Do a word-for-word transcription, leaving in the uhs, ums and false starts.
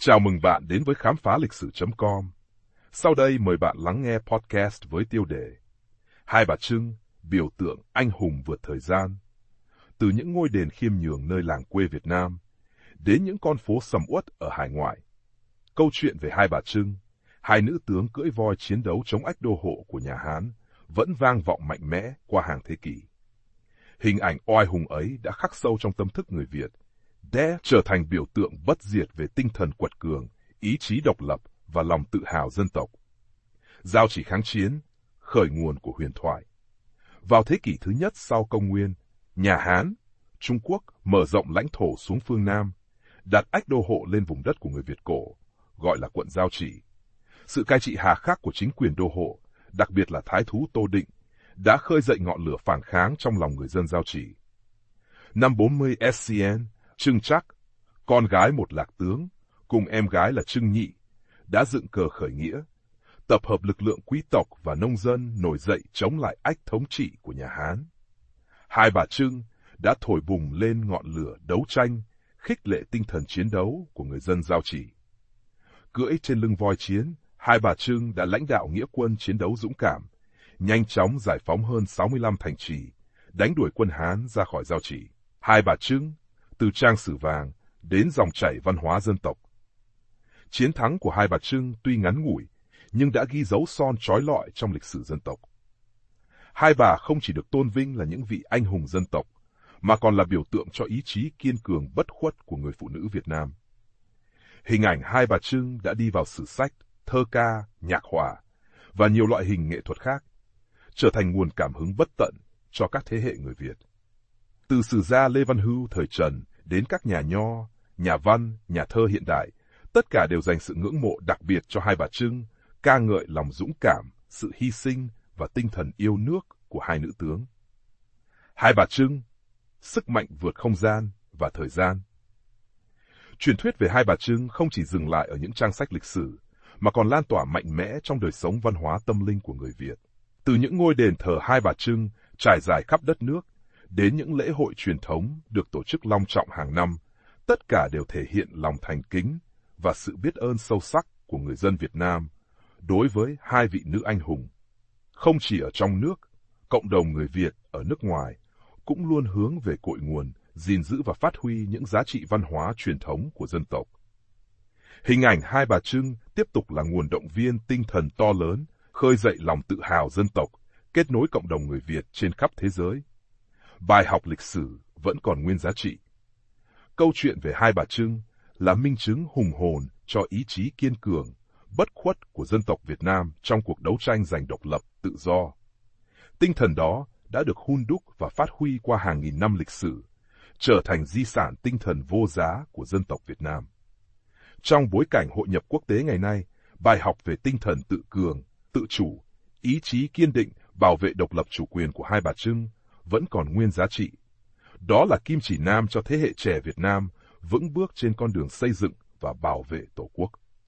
Chào mừng bạn đến với khám phá lịch sử chấm com. Sau đây mời bạn lắng nghe podcast với tiêu đề Hai Bà Trưng, biểu tượng anh hùng vượt thời gian. Từ những ngôi đền khiêm nhường nơi làng quê Việt Nam, đến những con phố sầm uất ở hải ngoại. Câu chuyện về Hai Bà Trưng, hai nữ tướng cưỡi voi chiến đấu chống ách đô hộ của nhà Hán, vẫn vang vọng mạnh mẽ qua hàng thế kỷ. Hình ảnh oai hùng ấy đã khắc sâu trong tâm thức người Việt, để trở thành biểu tượng bất diệt về tinh thần quật cường, ý chí độc lập và lòng tự hào dân tộc. Giao chỉ kháng chiến, khởi nguồn của huyền thoại. Vào thế kỷ thứ nhất sau công nguyên, nhà Hán, Trung Quốc mở rộng lãnh thổ xuống phương Nam, đặt ách đô hộ lên vùng đất của người Việt cổ, gọi là quận Giao Chỉ. Sự cai trị hà khắc của chính quyền đô hộ, đặc biệt là thái thú Tô Định, đã khơi dậy ngọn lửa phản kháng trong lòng người dân Giao Chỉ. Năm bốn mươi ét xê en, Trưng Trắc, con gái một lạc tướng, cùng em gái là Trưng Nhị, đã dựng cờ khởi nghĩa, tập hợp lực lượng quý tộc và nông dân nổi dậy chống lại ách thống trị của nhà Hán. Hai Bà Trưng đã thổi bùng lên ngọn lửa đấu tranh, khích lệ tinh thần chiến đấu của người dân Giao Chỉ. Cưỡi trên lưng voi chiến, Hai Bà Trưng đã lãnh đạo nghĩa quân chiến đấu dũng cảm, nhanh chóng giải phóng hơn sáu mươi lăm thành trì, đánh đuổi quân Hán ra khỏi Giao Chỉ. Hai Bà Trưng, từ trang sử vàng đến dòng chảy văn hóa dân tộc. Chiến thắng của Hai Bà Trưng tuy ngắn ngủi, nhưng đã ghi dấu son chói lọi trong lịch sử dân tộc. Hai bà không chỉ được tôn vinh là những vị anh hùng dân tộc, mà còn là biểu tượng cho ý chí kiên cường bất khuất của người phụ nữ Việt Nam. Hình ảnh Hai Bà Trưng đã đi vào sử sách, thơ ca, nhạc họa và nhiều loại hình nghệ thuật khác, trở thành nguồn cảm hứng bất tận cho các thế hệ người Việt. Từ sử gia Lê Văn Hưu thời Trần đến các nhà nho, nhà văn, nhà thơ hiện đại, tất cả đều dành sự ngưỡng mộ đặc biệt cho Hai Bà Trưng, ca ngợi lòng dũng cảm, sự hy sinh và tinh thần yêu nước của hai nữ tướng. Hai Bà Trưng, sức mạnh vượt không gian và thời gian. Truyền thuyết về Hai Bà Trưng không chỉ dừng lại ở những trang sách lịch sử, mà còn lan tỏa mạnh mẽ trong đời sống văn hóa tâm linh của người Việt. Từ những ngôi đền thờ Hai Bà Trưng trải dài khắp đất nước, đến những lễ hội truyền thống được tổ chức long trọng hàng năm, tất cả đều thể hiện lòng thành kính và sự biết ơn sâu sắc của người dân Việt Nam đối với hai vị nữ anh hùng. Không chỉ ở trong nước, cộng đồng người Việt ở nước ngoài cũng luôn hướng về cội nguồn, gìn giữ và phát huy những giá trị văn hóa truyền thống của dân tộc. Hình ảnh Hai Bà Trưng tiếp tục là nguồn động viên tinh thần to lớn, khơi dậy lòng tự hào dân tộc, kết nối cộng đồng người Việt trên khắp thế giới. Bài học lịch sử vẫn còn nguyên giá trị. Câu chuyện về Hai Bà Trưng là minh chứng hùng hồn cho ý chí kiên cường, bất khuất của dân tộc Việt Nam trong cuộc đấu tranh giành độc lập, tự do. Tinh thần đó đã được hun đúc và phát huy qua hàng nghìn năm lịch sử, trở thành di sản tinh thần vô giá của dân tộc Việt Nam. Trong bối cảnh hội nhập quốc tế ngày nay, bài học về tinh thần tự cường, tự chủ, ý chí kiên định bảo vệ độc lập chủ quyền của Hai Bà Trưng vẫn còn nguyên giá trị. Đó là kim chỉ nam cho thế hệ trẻ Việt Nam vững bước trên con đường xây dựng và bảo vệ Tổ quốc.